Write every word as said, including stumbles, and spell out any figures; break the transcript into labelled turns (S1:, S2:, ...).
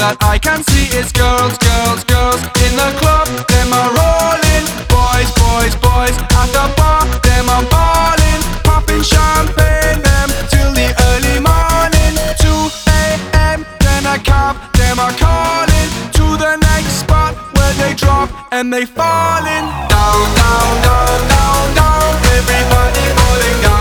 S1: that I can see is girls, girls, girls in the club, them are rolling. Boys, boys, boys at the bar, them are balling. Popping champagne, them till the early morning. two a m then a cab, them are calling to the next spot where they drop and they falling. Down, down, down, down, down, everybody falling down.